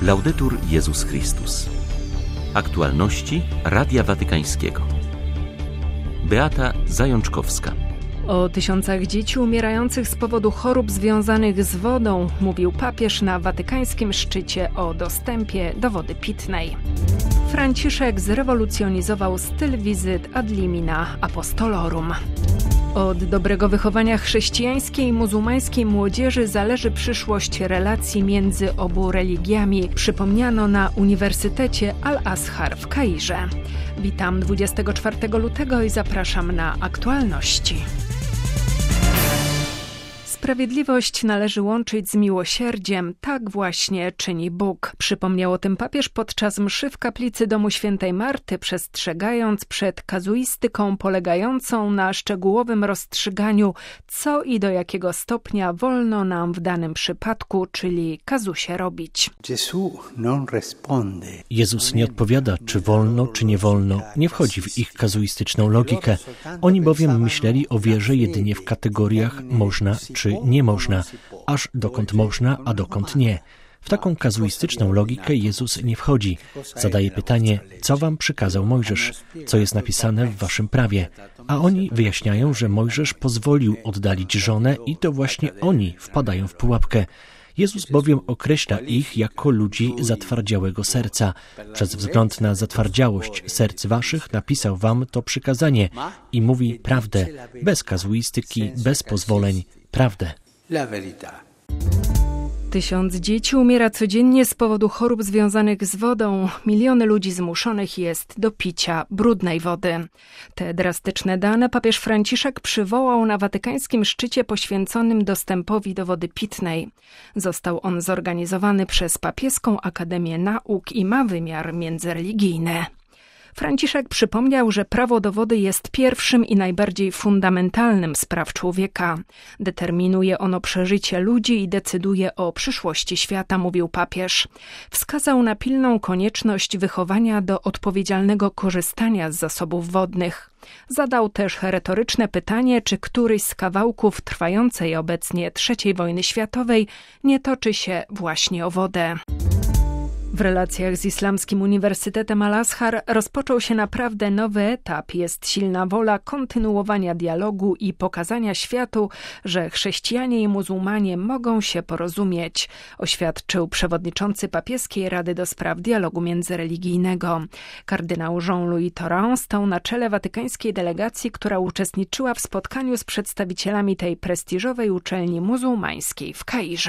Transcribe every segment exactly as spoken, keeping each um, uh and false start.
Laudetur Jezus Chrystus. Aktualności Radia Watykańskiego. Beata Zajączkowska. O tysiącach dzieci umierających z powodu chorób związanych z wodą mówił papież na watykańskim szczycie o dostępie do wody pitnej. Franciszek zrewolucjonizował styl wizyt ad limina apostolorum. Od dobrego wychowania chrześcijańskiej i muzułmańskiej młodzieży zależy przyszłość relacji między obu religiami, przypomniano na Uniwersytecie Al-Azhar w Kairze. Witam dwudziestego czwartego lutego i zapraszam na aktualności. Sprawiedliwość należy łączyć z miłosierdziem, tak właśnie czyni Bóg. Przypomniał o tym papież podczas mszy w kaplicy domu świętej Marty, przestrzegając przed kazuistyką polegającą na szczegółowym rozstrzyganiu, co i do jakiego stopnia wolno nam w danym przypadku, czyli kazusie, robić. Jezus nie odpowiada, czy wolno, czy nie wolno. Nie wchodzi w ich kazuistyczną logikę. Oni bowiem myśleli o wierze jedynie w kategoriach można czy nie można, aż dokąd można, a dokąd nie. W taką kazuistyczną logikę Jezus nie wchodzi. Zadaje pytanie, co wam przykazał Mojżesz, co jest napisane w waszym prawie. A oni wyjaśniają, że Mojżesz pozwolił oddalić żonę i to właśnie oni wpadają w pułapkę. Jezus bowiem określa ich jako ludzi zatwardziałego serca. Przez wzgląd na zatwardziałość serc waszych napisał wam to przykazanie i mówi prawdę, bez kazuistyki, bez pozwoleń, prawdę. Tysiąc dzieci umiera codziennie z powodu chorób związanych z wodą. Miliony ludzi zmuszonych jest do picia brudnej wody. Te drastyczne dane papież Franciszek przywołał na watykańskim szczycie poświęconym dostępowi do wody pitnej. Został on zorganizowany przez Papieską Akademię Nauk i ma wymiar międzyreligijny. Franciszek przypomniał, że prawo do wody jest pierwszym i najbardziej fundamentalnym z praw człowieka. Determinuje ono przeżycie ludzi i decyduje o przyszłości świata, mówił papież. Wskazał na pilną konieczność wychowania do odpowiedzialnego korzystania z zasobów wodnych. Zadał też retoryczne pytanie, czy któryś z kawałków trwającej obecnie trzeciej wojny światowej nie toczy się właśnie o wodę. W relacjach z Islamskim Uniwersytetem Al-Azhar rozpoczął się naprawdę nowy etap. Jest silna wola kontynuowania dialogu i pokazania światu, że chrześcijanie i muzułmanie mogą się porozumieć, oświadczył przewodniczący Papieskiej Rady do Spraw Dialogu Międzyreligijnego. Kardynał Jean-Louis Tauran stał na czele watykańskiej delegacji, która uczestniczyła w spotkaniu z przedstawicielami tej prestiżowej uczelni muzułmańskiej w Kairze.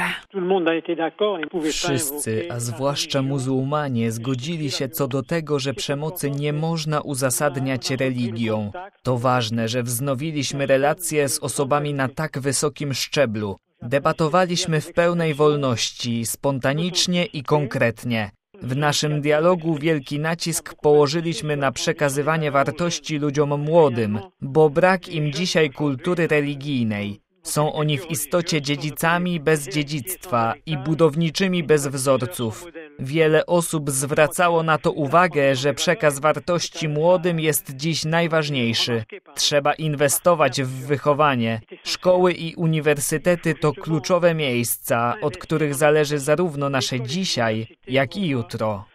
Wszyscy, a zwłaszcza muzułmanie, zgodzili się co do tego, że przemocy nie można uzasadniać religią. To ważne, że wznowiliśmy relacje z osobami na tak wysokim szczeblu. Debatowaliśmy w pełnej wolności, spontanicznie i konkretnie. W naszym dialogu wielki nacisk położyliśmy na przekazywanie wartości ludziom młodym, bo brak im dzisiaj kultury religijnej. Są oni w istocie dziedzicami bez dziedzictwa i budowniczymi bez wzorców. Wiele osób zwracało na to uwagę, że przekaz wartości młodym jest dziś najważniejszy. Trzeba inwestować w wychowanie. Szkoły i uniwersytety to kluczowe miejsca, od których zależy zarówno nasze dzisiaj, jak i jutro.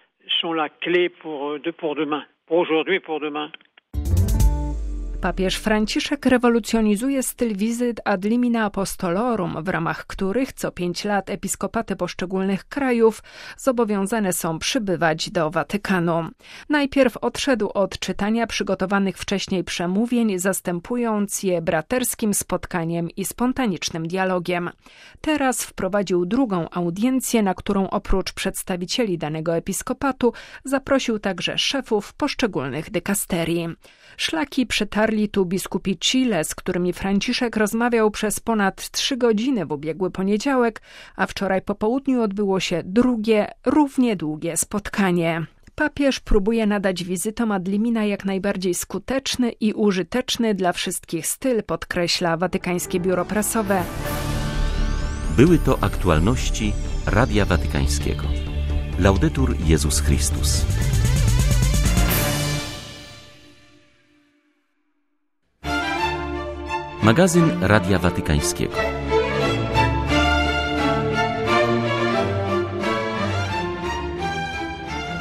Papież Franciszek rewolucjonizuje styl wizyt ad limina apostolorum, w ramach których co pięć lat episkopaty poszczególnych krajów zobowiązane są przybywać do Watykanu. Najpierw odszedł od czytania przygotowanych wcześniej przemówień, zastępując je braterskim spotkaniem i spontanicznym dialogiem. Teraz wprowadził drugą audiencję, na którą oprócz przedstawicieli danego episkopatu zaprosił także szefów poszczególnych dykasterii. Szlaki przetarli tu biskupi Chile, z którymi Franciszek rozmawiał przez ponad trzy godziny w ubiegły poniedziałek, a wczoraj po południu odbyło się drugie, równie długie spotkanie. Papież próbuje nadać wizytom ad limina jak najbardziej skuteczny i użyteczny dla wszystkich styl, podkreśla Watykańskie Biuro Prasowe. Były to aktualności Radia Watykańskiego. Laudetur Jezus Chrystus. Magazyn Radia Watykańskiego.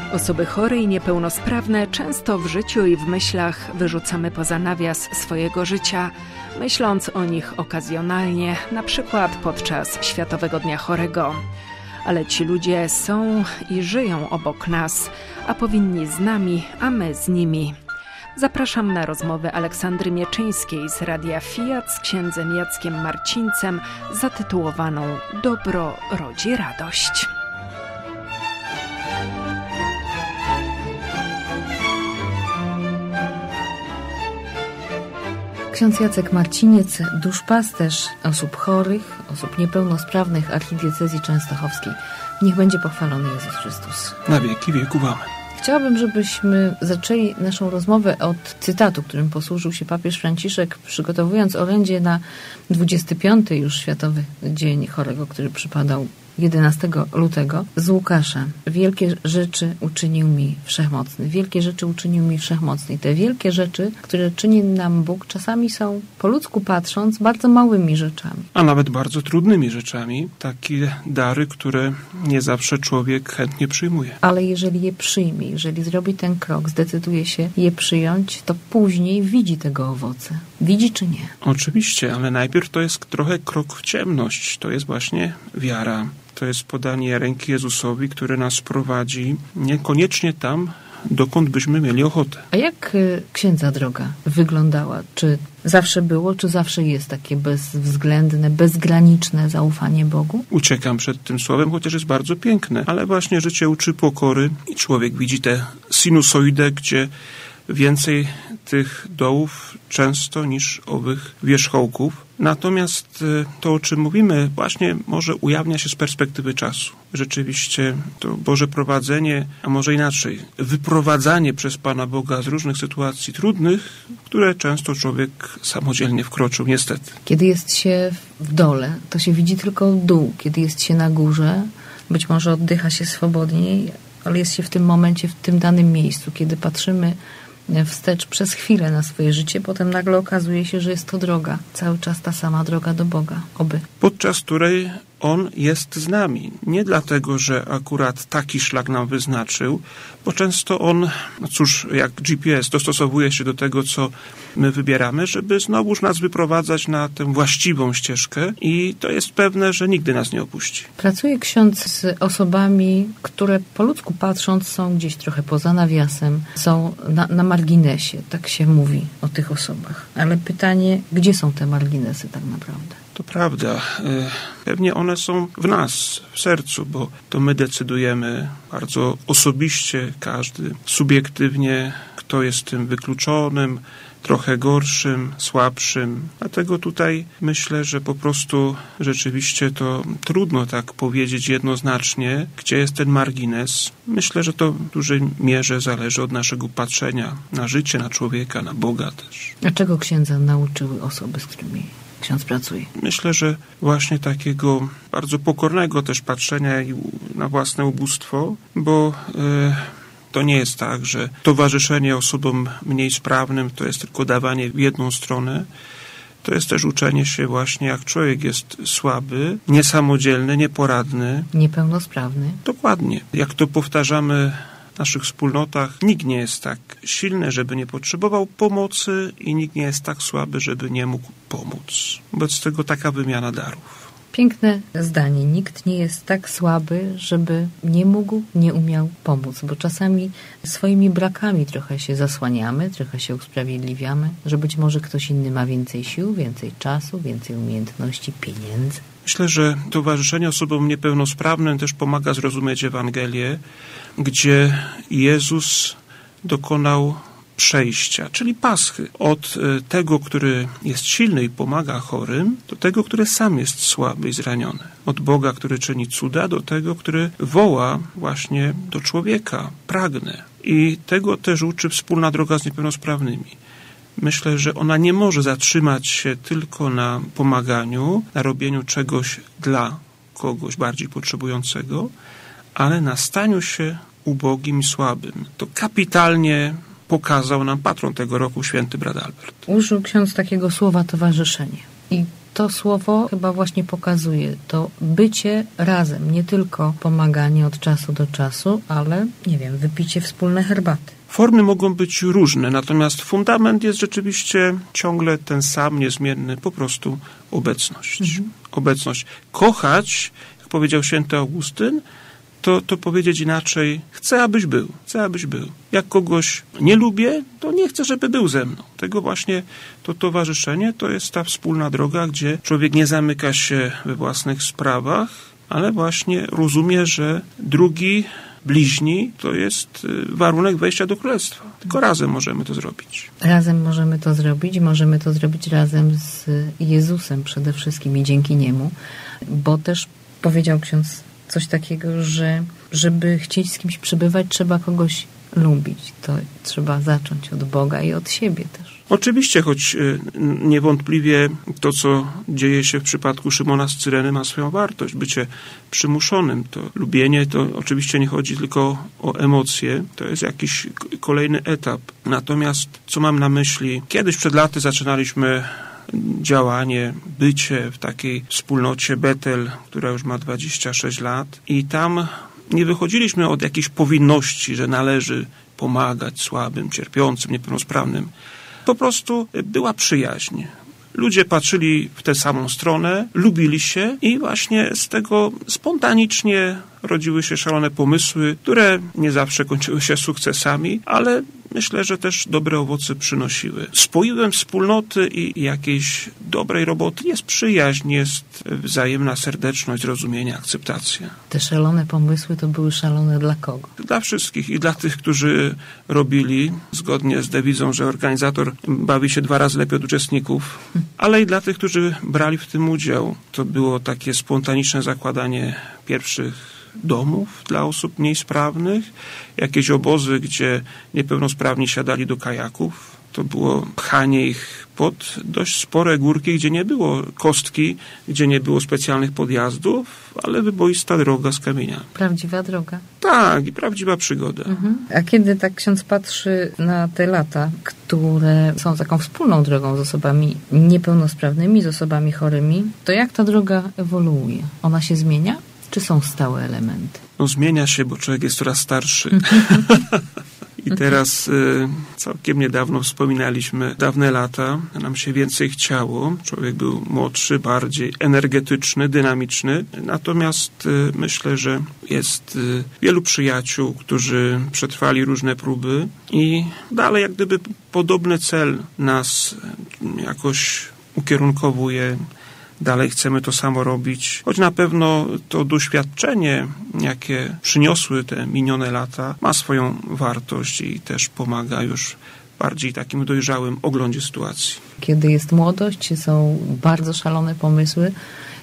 Osoby chore i niepełnosprawne często w życiu i w myślach wyrzucamy poza nawias swojego życia, myśląc o nich okazjonalnie, na przykład podczas Światowego Dnia Chorego. Ale ci ludzie są i żyją obok nas, a powinni z nami, a my z nimi. Zapraszam na rozmowę Aleksandry Mieczyńskiej z Radia Fiat z księdzem Jackiem Marcińcem zatytułowaną Dobro rodzi radość. Ksiądz Jacek Marciniec, duszpasterz osób chorych, osób niepełnosprawnych Archidiecezji Częstochowskiej. Niech będzie pochwalony Jezus Chrystus. Na wieki wieków amen. Chciałabym, żebyśmy zaczęli naszą rozmowę od cytatu, którym posłużył się papież Franciszek, przygotowując orędzie na dwudziesty piąty już Światowy Dzień Chorego, który przypadał jedenastego lutego, z Łukasza. Wielkie rzeczy uczynił mi Wszechmocny. Wielkie rzeczy uczynił mi Wszechmocny. I te wielkie rzeczy, które czyni nam Bóg, czasami są, po ludzku patrząc, bardzo małymi rzeczami. A nawet bardzo trudnymi rzeczami. Takie dary, które nie zawsze człowiek chętnie przyjmuje. Ale jeżeli je przyjmie, jeżeli zrobi ten krok, zdecyduje się je przyjąć, to później widzi tego owoce. Widzi czy nie? Oczywiście, ale najpierw to jest trochę krok w ciemność. To jest właśnie wiara. To jest podanie ręki Jezusowi, które nas prowadzi niekoniecznie tam, dokąd byśmy mieli ochotę. A jak księdza droga wyglądała? Czy zawsze było, czy zawsze jest takie bezwzględne, bezgraniczne zaufanie Bogu? Uciekam przed tym słowem, chociaż jest bardzo piękne, ale właśnie życie uczy pokory i człowiek widzi tę sinusoidę, gdzie więcej tych dołów często niż owych wierzchołków. Natomiast to, o czym mówimy, właśnie może ujawnia się z perspektywy czasu. Rzeczywiście to Boże prowadzenie, a może inaczej, wyprowadzanie przez Pana Boga z różnych sytuacji trudnych, w które często człowiek samodzielnie wkroczył, niestety. Kiedy jest się w dole, to się widzi tylko dół. Kiedy jest się na górze, być może oddycha się swobodniej, ale jest się w tym momencie, w tym danym miejscu. Kiedy patrzymy wstecz przez chwilę na swoje życie, potem nagle okazuje się, że jest to droga. Cały czas ta sama droga do Boga. Oby. Podczas której On jest z nami. Nie dlatego, że akurat taki szlak nam wyznaczył, bo często On, no cóż, jak G P S, dostosowuje się do tego, co my wybieramy, żeby znowuż nas wyprowadzać na tę właściwą ścieżkę i to jest pewne, że nigdy nas nie opuści. Pracuje ksiądz z osobami, które po ludzku patrząc są gdzieś trochę poza nawiasem, są na, na marginesie, tak się mówi o tych osobach. Ale pytanie, gdzie są te marginesy tak naprawdę? To prawda. Pewnie one są w nas, w sercu, bo to my decydujemy bardzo osobiście, każdy subiektywnie, kto jest tym wykluczonym, trochę gorszym, słabszym. Dlatego tutaj myślę, że po prostu rzeczywiście to trudno tak powiedzieć jednoznacznie, gdzie jest ten margines. Myślę, że to w dużej mierze zależy od naszego patrzenia na życie, na człowieka, na Boga też. A czego księdza nauczyły osoby, z którymi ksiądz pracuje? Myślę, że właśnie takiego bardzo pokornego też patrzenia na własne ubóstwo, bo yy, to nie jest tak, że towarzyszenie osobom mniej sprawnym to jest tylko dawanie w jedną stronę. To jest też uczenie się właśnie, jak człowiek jest słaby, niesamodzielny, nieporadny. Niepełnosprawny. Dokładnie. Jak to powtarzamy w naszych wspólnotach, nikt nie jest tak silny, żeby nie potrzebował pomocy i nikt nie jest tak słaby, żeby nie mógł pomóc. Wobec tego taka wymiana darów. Piękne zdanie. Nikt nie jest tak słaby, żeby nie mógł, nie umiał pomóc, bo czasami swoimi brakami trochę się zasłaniamy, trochę się usprawiedliwiamy, że być może ktoś inny ma więcej sił, więcej czasu, więcej umiejętności, pieniędzy. Myślę, że towarzyszenie osobom niepełnosprawnym też pomaga zrozumieć Ewangelię, gdzie Jezus dokonał przejścia, czyli paschy. Od tego, który jest silny i pomaga chorym, do tego, który sam jest słaby i zraniony. Od Boga, który czyni cuda, do tego, który woła właśnie do człowieka. Pragnę. I tego też uczy wspólna droga z niepełnosprawnymi. Myślę, że ona nie może zatrzymać się tylko na pomaganiu, na robieniu czegoś dla kogoś bardziej potrzebującego, ale na staniu się ubogim i słabym. To kapitalnie pokazał nam patron tego roku, święty brat Albert. Użył ksiądz takiego słowa towarzyszenie. I to słowo chyba właśnie pokazuje to bycie razem, nie tylko pomaganie od czasu do czasu, ale, nie wiem, wypicie wspólne herbaty. Formy mogą być różne, natomiast fundament jest rzeczywiście ciągle ten sam, niezmienny, po prostu obecność. Mhm. Obecność. Kochać, jak powiedział święty Augustyn, to, to powiedzieć inaczej, chcę, abyś był, chcę, abyś był. Jak kogoś nie lubię, to nie chcę, żeby był ze mną. Tego właśnie to towarzyszenie to jest ta wspólna droga, gdzie człowiek nie zamyka się we własnych sprawach, ale właśnie rozumie, że drugi, bliźni, to jest warunek wejścia do Królestwa. Tylko razem możemy to zrobić. Razem możemy to zrobić, możemy to zrobić razem z Jezusem przede wszystkim i dzięki Niemu, bo też powiedział ksiądz coś takiego, że żeby chcieć z kimś przebywać, trzeba kogoś lubić. To trzeba zacząć od Boga i od siebie też. Oczywiście, choć niewątpliwie to, co dzieje się w przypadku Szymona z Cyreny, ma swoją wartość. Bycie przymuszonym, to lubienie, to oczywiście nie chodzi tylko o emocje, to jest jakiś kolejny etap. Natomiast, co mam na myśli, kiedyś przed laty zaczynaliśmy działanie, bycie w takiej wspólnocie Betel, która już ma dwadzieścia sześć lat i tam nie wychodziliśmy od jakiejś powinności, że należy pomagać słabym, cierpiącym, niepełnosprawnym. Po prostu była przyjaźń. Ludzie patrzyli w tę samą stronę, lubili się i właśnie z tego spontanicznie rodziły się szalone pomysły, które nie zawsze kończyły się sukcesami, ale myślę, że też dobre owoce przynosiły. Spoiwem wspólnoty i jakiejś dobrej roboty jest przyjaźń, jest wzajemna serdeczność, zrozumienie, akceptacja. Te szalone pomysły to były szalone dla kogo? Dla wszystkich i dla tych, którzy robili, zgodnie z dewizą, że organizator bawi się dwa razy lepiej od uczestników, ale i dla tych, którzy brali w tym udział. To było takie spontaniczne zakładanie pierwszych domów dla osób mniej sprawnych, jakieś obozy, gdzie niepełnosprawni siadali do kajaków. To było pchanie ich pod dość spore górki, gdzie nie było kostki, gdzie nie było specjalnych podjazdów, ale wyboista droga z kamienia. Prawdziwa droga. Tak, i prawdziwa przygoda. Mhm. A kiedy tak ksiądz patrzy na te lata, które są taką wspólną drogą z osobami niepełnosprawnymi, z osobami chorymi, to jak ta droga ewoluuje? Ona się zmienia? Czy są stałe elementy? No zmienia się, bo człowiek jest coraz starszy. I teraz y, całkiem niedawno wspominaliśmy dawne lata. Nam się więcej chciało. Człowiek był młodszy, bardziej energetyczny, dynamiczny. Natomiast y, myślę, że jest y, wielu przyjaciół, którzy przetrwali różne próby i dalej jak gdyby podobny cel nas jakoś ukierunkowuje. Dalej chcemy to samo robić, choć na pewno to doświadczenie, jakie przyniosły te minione lata, ma swoją wartość i też pomaga już bardziej takim dojrzałym oglądzie sytuacji. Kiedy jest młodość, są bardzo szalone pomysły,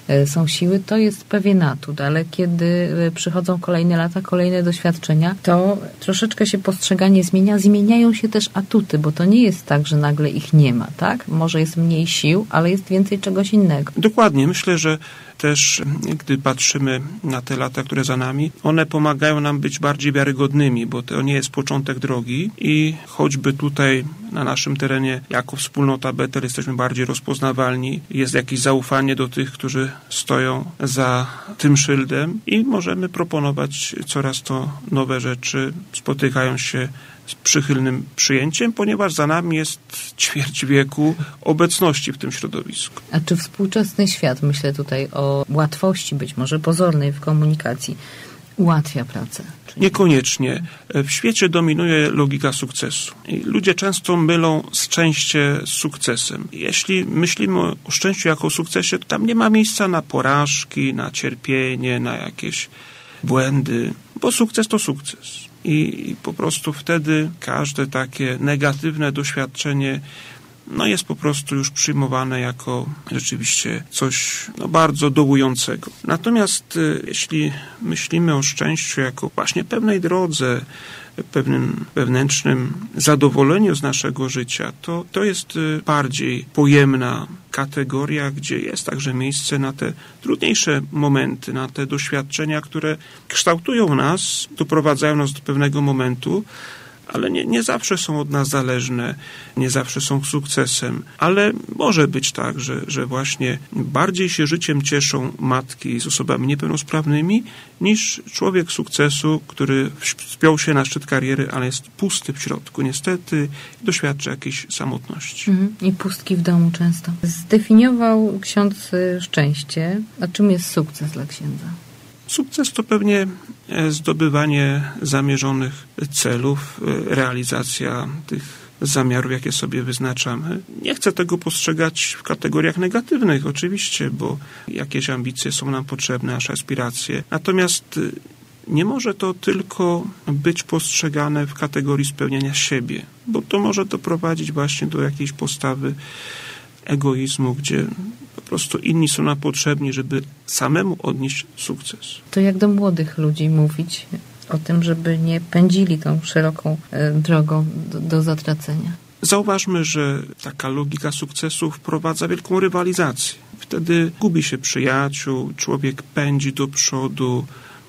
są siły, to jest pewien atut, ale kiedy przychodzą kolejne lata, kolejne doświadczenia, to troszeczkę się postrzeganie zmienia, zmieniają się też atuty, bo to nie jest tak, że nagle ich nie ma, tak? Może jest mniej sił, ale jest więcej czegoś innego. Dokładnie. Myślę, że też, gdy patrzymy na te lata, które za nami, one pomagają nam być bardziej wiarygodnymi, bo to nie jest początek drogi i choćby tutaj na naszym terenie jako wspólnota Betel jesteśmy bardziej rozpoznawalni, jest jakieś zaufanie do tych, którzy stoją za tym szyldem i możemy proponować coraz to nowe rzeczy, spotykają się z przychylnym przyjęciem, ponieważ za nami jest ćwierć wieku obecności w tym środowisku. A czy współczesny świat, myślę tutaj o łatwości być może pozornej w komunikacji, ułatwia pracę? Niekoniecznie. W świecie dominuje logika sukcesu. I ludzie często mylą szczęście z sukcesem. Jeśli myślimy o szczęściu jako o sukcesie, to tam nie ma miejsca na porażki, na cierpienie, na jakieś błędy, bo sukces to sukces. I po prostu wtedy każde takie negatywne doświadczenie no jest po prostu już przyjmowane jako rzeczywiście coś no, bardzo dołującego. Natomiast y, jeśli myślimy o szczęściu jako właśnie pewnej drodze, pewnym wewnętrznym zadowoleniu z naszego życia, to, to jest y, bardziej pojemna kategoria, gdzie jest także miejsce na te trudniejsze momenty, na te doświadczenia, które kształtują nas, doprowadzają nas do pewnego momentu, ale nie, nie zawsze są od nas zależne, nie zawsze są sukcesem, ale może być tak, że, że właśnie bardziej się życiem cieszą matki z osobami niepełnosprawnymi niż człowiek sukcesu, który wspiął się na szczyt kariery, ale jest pusty w środku. Niestety doświadcza jakiejś samotności. Mhm. I pustki w domu często. Zdefiniował ksiądz szczęście. A czym jest sukces dla księdza? Sukces to pewnie zdobywanie zamierzonych celów, realizacja tych zamiarów, jakie sobie wyznaczamy. Nie chcę tego postrzegać w kategoriach negatywnych, oczywiście, bo jakieś ambicje są nam potrzebne, nasze aspiracje. Natomiast nie może to tylko być postrzegane w kategorii spełniania siebie, bo to może doprowadzić właśnie do jakiejś postawy egoizmu, gdzie po prostu inni są nam potrzebni, żeby samemu odnieść sukces. To jak do młodych ludzi mówić o tym, żeby nie pędzili tą szeroką e, drogą do, do zatracenia? Zauważmy, że taka logika sukcesu wprowadza wielką rywalizację. Wtedy gubi się przyjaciół, człowiek pędzi do przodu,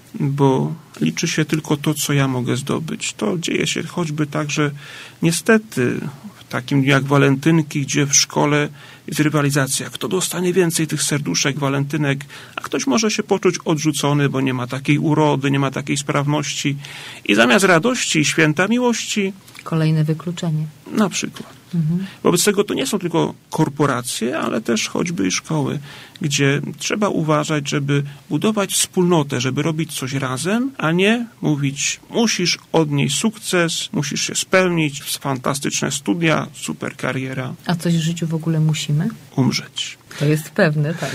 bo liczy się tylko to, co ja mogę zdobyć. To dzieje się choćby tak, że niestety w takim dniu jak walentynki, gdzie w szkole jest rywalizacja. Kto dostanie więcej tych serduszek, walentynek, a ktoś może się poczuć odrzucony, bo nie ma takiej urody, nie ma takiej sprawności. I zamiast radości i święta miłości... Kolejne wykluczenie. Na przykład. Mhm. Wobec tego to nie są tylko korporacje, ale też choćby i szkoły, gdzie trzeba uważać, żeby budować wspólnotę, żeby robić coś razem, a nie mówić, musisz odnieść sukces, musisz się spełnić, fantastyczne studia, super kariera. A coś w życiu w ogóle musimy? Umrzeć. To jest pewne, tak.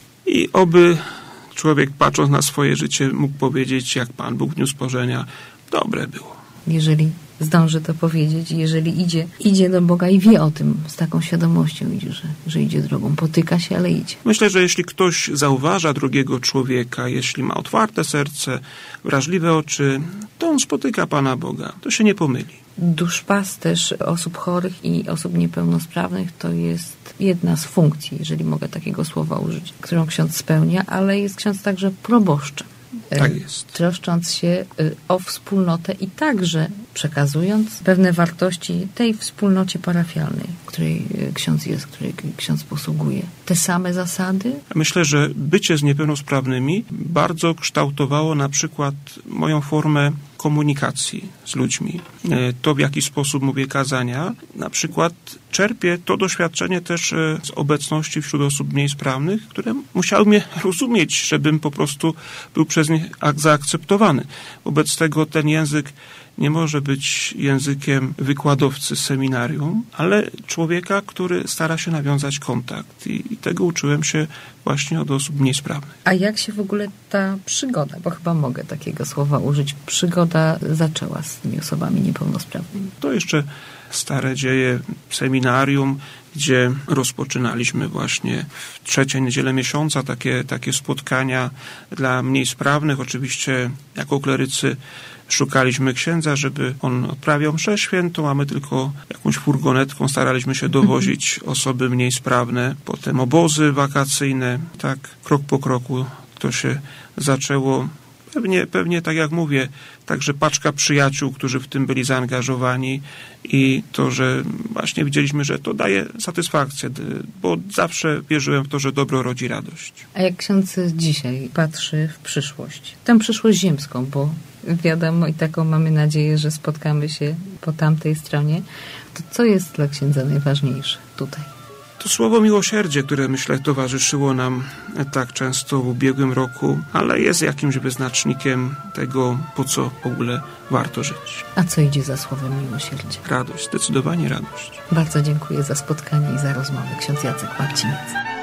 I oby człowiek, patrząc na swoje życie, mógł powiedzieć, jak Pan Bóg w dniu stworzenia, dobre było. Jeżeli zdąży to powiedzieć, jeżeli idzie, idzie do Boga i wie o tym, z taką świadomością idzie, że, że idzie drogą, potyka się, ale idzie. Myślę, że jeśli ktoś zauważa drugiego człowieka, jeśli ma otwarte serce, wrażliwe oczy, to on spotyka Pana Boga. To się nie pomyli. Duszpasterz osób chorych i osób niepełnosprawnych to jest jedna z funkcji, jeżeli mogę takiego słowa użyć, którą ksiądz spełnia, ale jest ksiądz także proboszczem. Tak jest. Troszcząc się o wspólnotę i także przekazując pewne wartości tej wspólnocie parafialnej, której ksiądz jest, której ksiądz posługuje. Te same zasady? Myślę, że bycie z niepełnosprawnymi bardzo kształtowało na przykład moją formę komunikacji z ludźmi. To, w jaki sposób mówię kazania, na przykład czerpię to doświadczenie też z obecności wśród osób mniej sprawnych, które musiały mnie rozumieć, żebym po prostu był przez nich zaakceptowany. Wobec tego ten język nie może być językiem wykładowcy z seminarium, ale człowieka, który stara się nawiązać kontakt. I, i tego uczyłem się właśnie od osób mniej sprawnych. A jak się w ogóle ta przygoda, bo chyba mogę takiego słowa użyć, przygoda zaczęła z tymi osobami niepełnosprawnymi? To jeszcze stare dzieje seminarium, gdzie rozpoczynaliśmy właśnie w trzeciej niedzielę miesiąca takie, takie spotkania dla mniej sprawnych. Oczywiście jako klerycy szukaliśmy księdza, żeby on odprawiał mszę świętą, a my tylko jakąś furgonetką staraliśmy się dowozić osoby mniej sprawne. Potem obozy wakacyjne. Tak krok po kroku to się zaczęło. Pewnie, pewnie tak jak mówię, także paczka przyjaciół, którzy w tym byli zaangażowani i to, że właśnie widzieliśmy, że to daje satysfakcję, bo zawsze wierzyłem w to, że dobro rodzi radość. A jak ksiądz dzisiaj patrzy w przyszłość, tę przyszłość ziemską, bo wiadomo i taką mamy nadzieję, że spotkamy się po tamtej stronie, to co jest dla księdza najważniejsze tutaj? To słowo miłosierdzie, które myślę towarzyszyło nam tak często w ubiegłym roku, ale jest jakimś wyznacznikiem tego, po co w ogóle warto żyć. A co idzie za słowem miłosierdzie? Radość, zdecydowanie radość. Bardzo dziękuję za spotkanie i za rozmowę. Ksiądz Jacek Marciniec.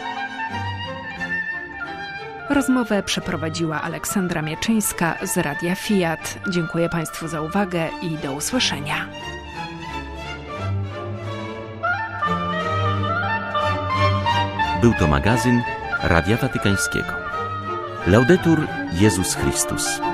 Rozmowę przeprowadziła Aleksandra Mieczyńska z Radia Fiat. Dziękuję Państwu za uwagę i do usłyszenia. Był to magazyn Radia Watykańskiego. Laudetur Jezus Chrystus.